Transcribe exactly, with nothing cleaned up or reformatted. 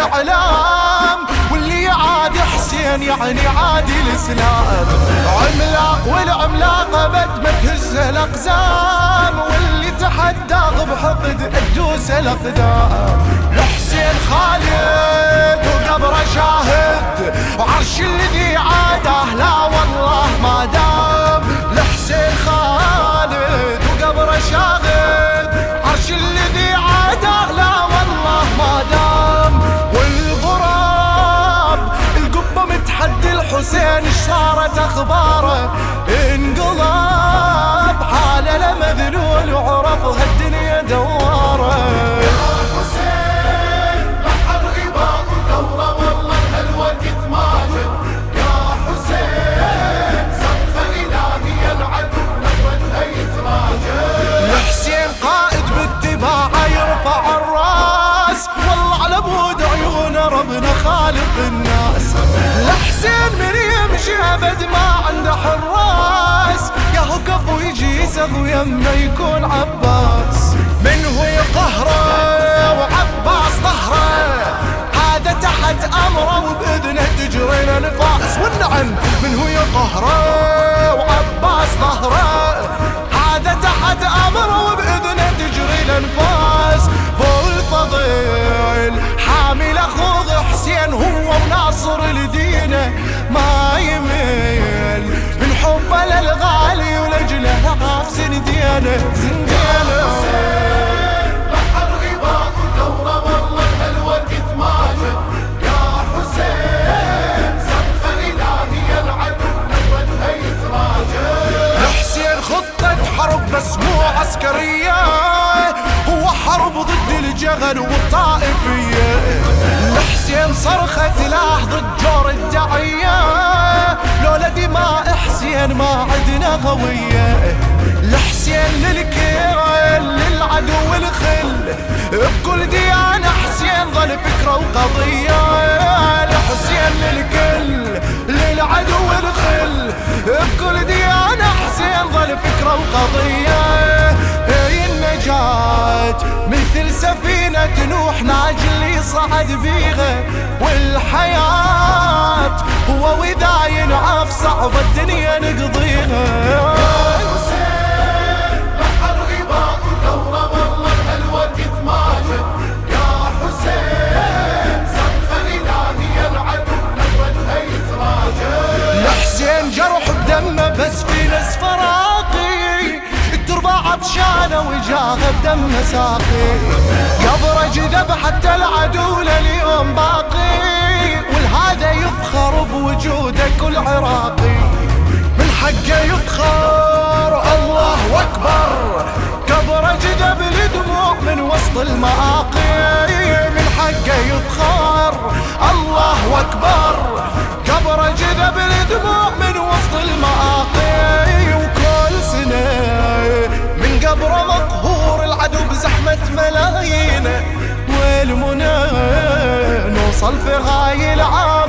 الاعلام، واللي عاد حسين يعني عادي الاسلام. عملاق والعملاقه بد ما تهز الاقزام، واللي تحدى بحقد تدوس الاقدام. لحسين خالد وقبره شاهد، وعرش الذي عاده لا والله ما دام. لحسين خالد وقبره شاهد، عرش الذي عاده لا والله ما دام. والغراب القبه متحدي الحسين صارت اخباره، انقلب حاله لمذلول وعرف هالدنيا دواره. يا حسين بحر غباء ثوره والله هالوقت ماجد. يا حسين صدفه الهيه العدو نظرتها يتراجع. لحسين قائد باتباعه يرفع الراس، والله على بود عيون ربنا خالق الناس. لحسين من يمشي ابد ما عنده حراس، ياهو كفو يجي يسغ يمه يكون عباس. من هو يقهره وعباس ظهره، هذا تحت امره وباذنه تجري الانفاس. والنعم من هو يقهره وعباس ظهره، هذا تحت امره وباذنه تجري الانفاس. فوق الفضيل حامل اخوه حسين، هو وناصر لدينه ما يميل، من حبه للغالي ولاجله عاف زنديانه زنديانه. بحر غباء ثوره والله هالوقت ماجد. يا حسين صدفه الهيه العدو نظرتها يتراجع. لحسين خطة حرب بس مو عسكرية، هو حرب ضد الجغل والطائفية. لحسين صرخة سلاح ضد جور الدعية، لولا دماء حسين ما عدنا هوية. لحسين للكيل للعدو الخل، بكل ديانة حسين ظل فكرة وقضية. لحسين للكل للعدو الخل، بكل ديانة حسين ظل فكرة وقضية. هي النجاة مثل سفينة نوح ناجي اللي صعد بيها، والحياة هو وإذا ينعاف صعب الدنيا نقضيها. يا حسين بحر غباء ثوره والله هالوقت ماجد. يا حسين صدفه الهيه العدو نظرتها يتراجع. لحسين جرح بدمه بس في ناس فراقي، التربة عطشانة وجاها بدمه ساقي. قبره جذب حتى العدو لليوم باقي، والهذا يفخر بوجوده كل عراقي. من حقه يفخر الله اكبر، قبره جذب الدموع من وسط المآقي. من حقه يفخر الله اكبر، قبره جذب الدموع من وسط المآقي. وكل سنة من قبره مقهور العدو بزحمة ملايين، والمنى نوصل في غاية العالم